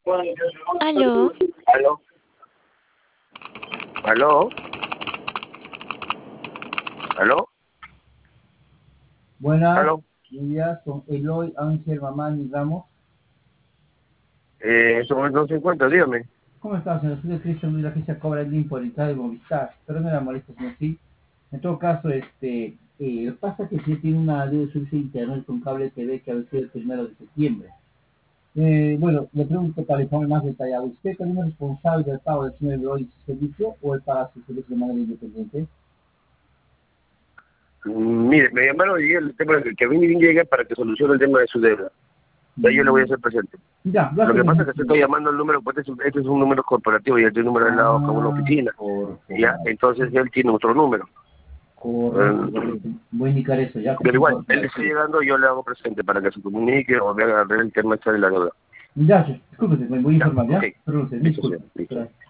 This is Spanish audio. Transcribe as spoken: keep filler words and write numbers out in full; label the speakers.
Speaker 1: Aló,
Speaker 2: ¿Aló? ¿Aló? ¿Aló?
Speaker 3: Buenas
Speaker 2: ¿Aló?
Speaker 3: días, con Eloy Ángel Mamani Ramos.
Speaker 2: Eh, en este momento no se encuentra, dígame.
Speaker 3: ¿Cómo estás, señor? Soy Cristian de la agencia Cobra el Limpo, el de Movistar. Pero no era molesto, señor, sí. En todo caso, este, eh, lo que pasa es que sí tiene una deuda de servicio de internet con cable T V que ha vencido el primero de septiembre. Eh, bueno, le pregunto para informe más detallado. ¿Usted también es responsable del pago del señor Eloy y su servicio o él paga su servicio de manera independiente?
Speaker 2: Mm, Mire, me llamaron y el tema de que a mí ni llegue para que solucione el tema de su deuda. De ahí yo le voy a hacer presente.
Speaker 3: Ya,
Speaker 2: Lo que
Speaker 3: gracias.
Speaker 2: pasa es que se está llamando el número, pues este es, este es un número corporativo y este número del lado acá en una
Speaker 3: Ah,
Speaker 2: oficina.
Speaker 3: por
Speaker 2: Ya,
Speaker 3: favor.
Speaker 2: entonces él tiene otro número.
Speaker 3: Correcto,
Speaker 2: Eh,
Speaker 3: correcto. Voy a indicar eso, ya.
Speaker 2: pero igual, él está llegando, yo le hago presente para que se comunique o vea el tema este de la deuda.
Speaker 3: Ya, discúlpese, me voy a
Speaker 2: Ya,
Speaker 3: informar,
Speaker 2: ok.
Speaker 3: ¿ya? Perdón,
Speaker 2: Listo, señor.
Speaker 3: disculpe.
Speaker 2: Listo.
Speaker 3: Gracias.